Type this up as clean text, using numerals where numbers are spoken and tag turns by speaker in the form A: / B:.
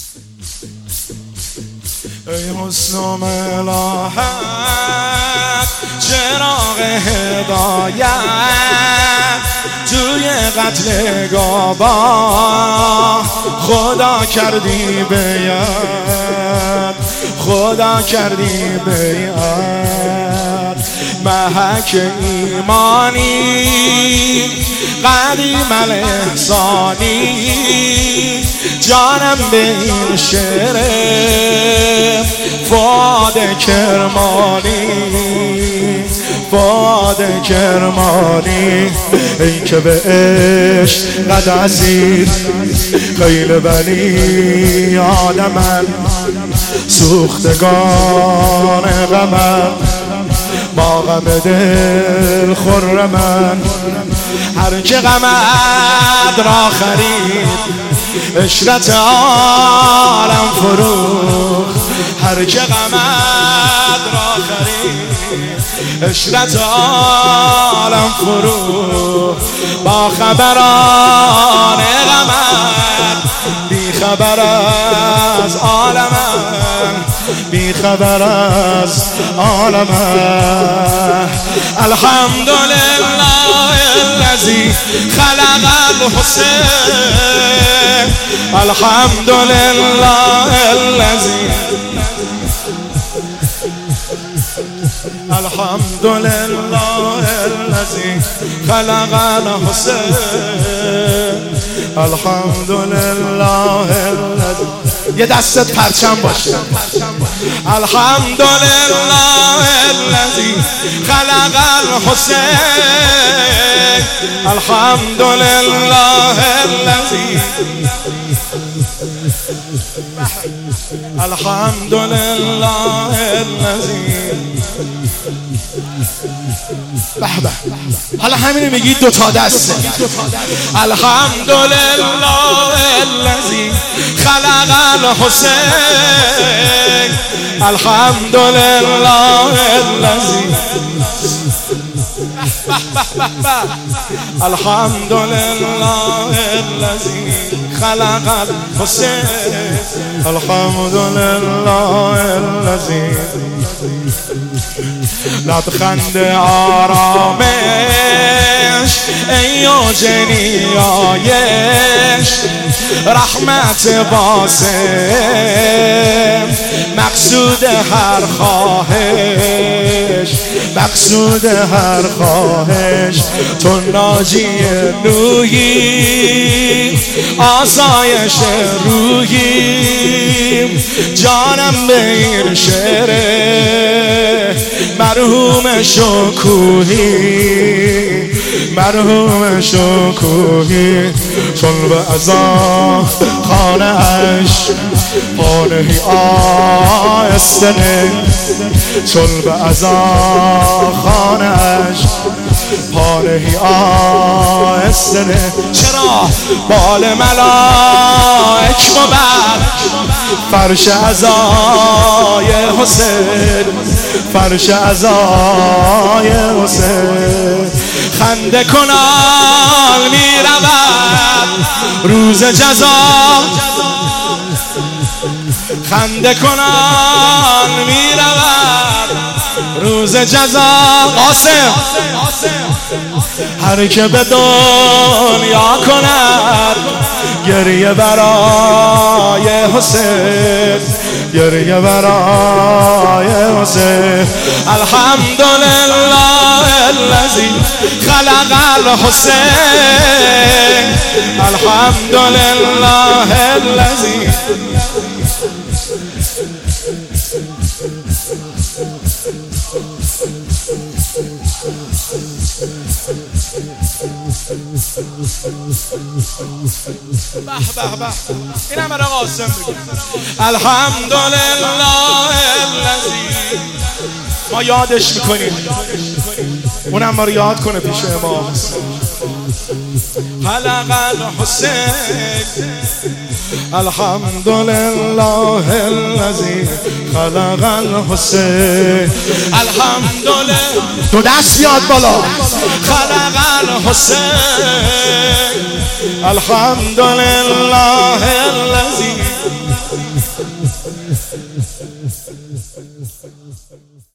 A: ای حسن و ملاحت چراغ هدایت توی قتلگاه با خدا کردی بیعت، خدا کردی بیعت. محک ایمانی قدیم الاحسانی جانم به این شعر فؤاد کرمانی، فؤاد کرمانی. ای که به عشق قد اسیر خیل بنی آدمن، سوختگان غمن با غم دل خرمن. هر که غمت را خرید عشرت عالم فروخت، هر که غمت را خرید عشرت عالم فروخت. با خبران غمت بی خبر از عالمم، بی خبر از عالمم. الحمدلله الذی خلق الحسین، الحمدلله الذی، الحمدلله الذی خلق الحسین، الحمدلله الذی. یه دستت پرچم باشه. الحمدلله الذی خلق الحسین، الحمدلله الذی، الحمدلله الذی. به به. حالا همینو میگید دو تا دسته. الحمدلله الذی خلق الحسین، الحمدلله الذی، الحمدلله الذی خلق الحسین، الحمدلله الذی. لبخند آرامش ای اوج نیایش، رحمت باسم مقصود هر خواهش، مقصود هر خواهش. تو ناجی نوحی آسایش روحی، جانم به این شعر مرحوم شکوهی، مرحوم شکوهی. چون به عزا خانه اش پانهی آستنه، چون به عزا خانه اش پانهی آستنه. چرا بال ملائک مبر فرش عزای حسین، فرش عزای حسین. خنده کنان می رود روز جزا، خنده کنان می رود روز جزا. قاسم هر که به دنیا کند گریه برای حسین، گریه برای حسین. الحمدلله الذی خلق الحسین، الحمدلله الذی. به به به. اینم برای قاسم بگیم. الحمدلله الذی. ما یادش میکنیم، اونم ما رو یاد کنه پیش ما. خلق الحسین، الحمدلله الذی خلق الحسین، الحمدلله. دو دست بیاد بالا. خلق الحسین، الحمدلله الذی